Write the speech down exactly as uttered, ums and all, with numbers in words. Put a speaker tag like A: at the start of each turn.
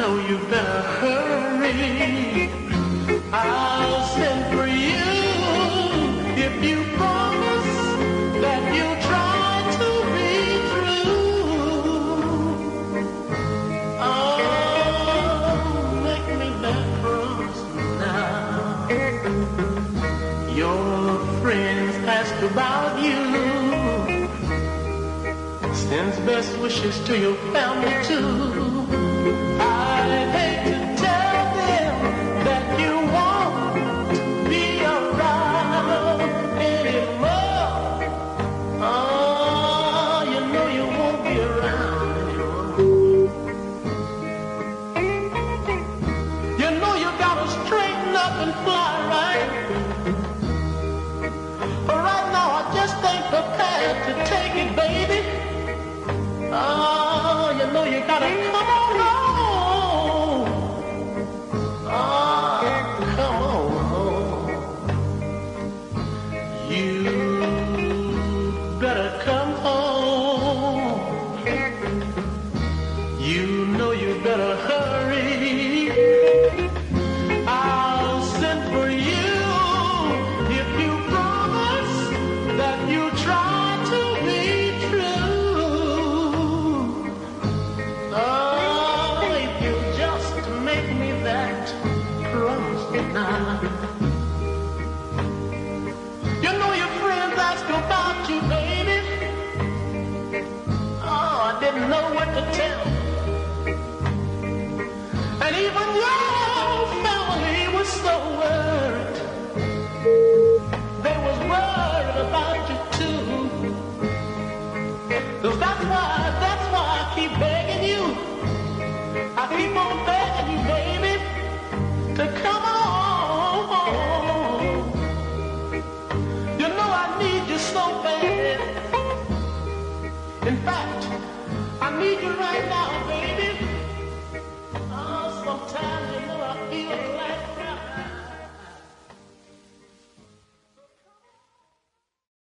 A: know you better hurry. I'll send for you if you promise that you'll try to be true. Oh, make me that promise now. Your friends ask about you, sends best wishes to your family too. I hate to tell them that you won't be around anymore. Oh, you know you won't be around anymore. You know you gotta straighten up and fly right. But right now I just ain't prepared to take it, baby. Oh, you know you gotta come on home. Oh, come on home. You better come home. You know you better hurry. I'll send for you if you promise that you try to be true. Oh, if you just make me that promise now. You know your friends ask about you, baby. Oh, I didn't know what to tell. And even your family was so worried. They was worried about you too. So that's why, that's why I keep begging you. I keep on begging you, baby, to come on. You know I need you so bad. In fact, I need you right now.